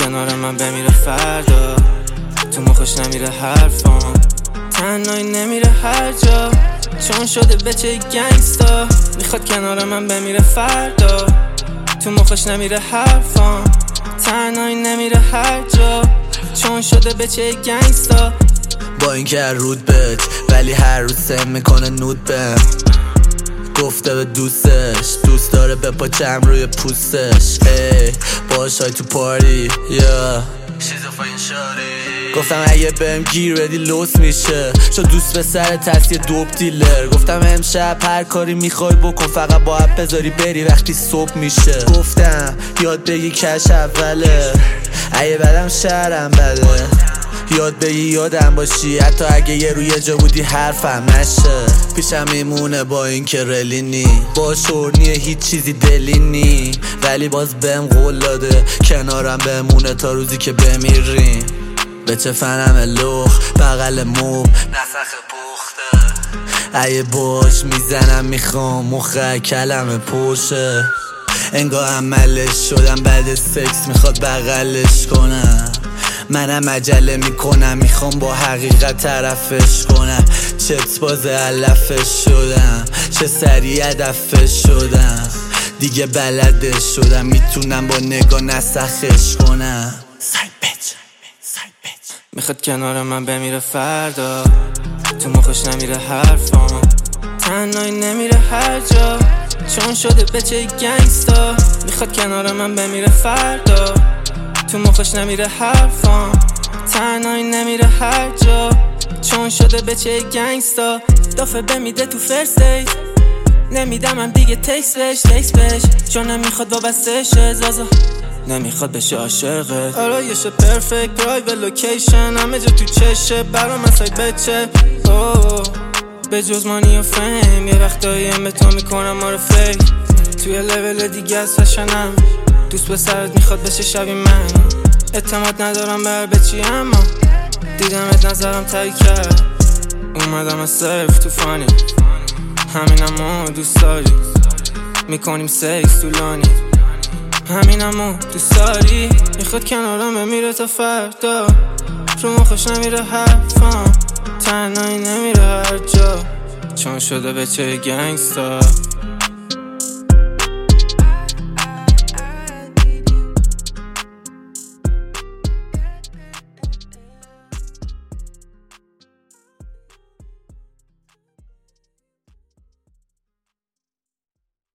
کنار من بمیره فردا، تو مخش نمیره حرفام، تنهایی نمیره هر جا، چون شده بچه گنگستا. میخواد کنار من بمیره فردا، تو مخش نمیره حرفام، تنهایی نمیره هر جا، چون شده بچه گنگستا. با اینکه هر رود بچ ولی هر روز سم میکنه نود بهم. گفته به دوست داره به پاچم روی پوستش. ای باش های تو پارتی شیزوفرین شاری. گفتم اگه بهم گیر بدی لوس میشه، شد دوست به سر تست یه دوب دیلر. گفتم امشب هر کاری میخوای بکن، فقط باید بذاری بری وقتی صبح میشه. گفتم یاد بگی کش اوله، اگه بدم شهرم بده. یاد بگی یادم باشی حتی اگه یه روی جا بودی حرفم نشه. پیشم میمونه با این که رلی نی، با شورنیه هیچ چیزی دلی نی، ولی باز بهم قول داده کنارم بمونه تا روزی که بمیریم. به چه فنم لخ بغل موب نسخ پخته، اگه باش میزنم میخوام مخه کلمه پرشه. انگاه عملش شدم بعد سکس میخواد بغلش کنم، منم عجله میکنم میخوام با حقیقت طرفش کنم. چت باز علفش شدم، چه سریع هدفش شدم، دیگه بلدش شدم میتونم با نگاه نسخش کنم. سایت بیچ میخواد کنار من بمیره فردا، تو مخش نمیره حرفام، تنهایی نمیره هر جا، چون شده بچه گنگستا. میخواد کنار من بمیره فردا، تو مخش نمیره حرفام، تنهایی نمیره هر جا، چون شده بچه گنگستا. دافه بمیده تو فرست ایت، نمیدم هم دیگه تکس بش، چون نمیخواد وابسته شه زازا، نمیخواد بشه عاشقت. آرایش پرفکت پرایوت لوکیشن، همه جا تو چشه برام سایت بچه. به جز مانی و فیم یه وقتایی به تو میکنم ما رو فیک، توی لول دیگه از فشنم، دوست به سرت میخواد بشه شبیه من. اعتماد ندارم بر بچی اما دیدمت نظرم تایی کرد، اومدم از صرف تو فانی، همینمو دوست داری، میکنیم سکس طولانی، همینمو دوست داری. میخواد کنارم بمیره تا فردا، رو مخش نمیره حرفام، تنهایی نمیره هر جا، چون شده بچه گنگستا.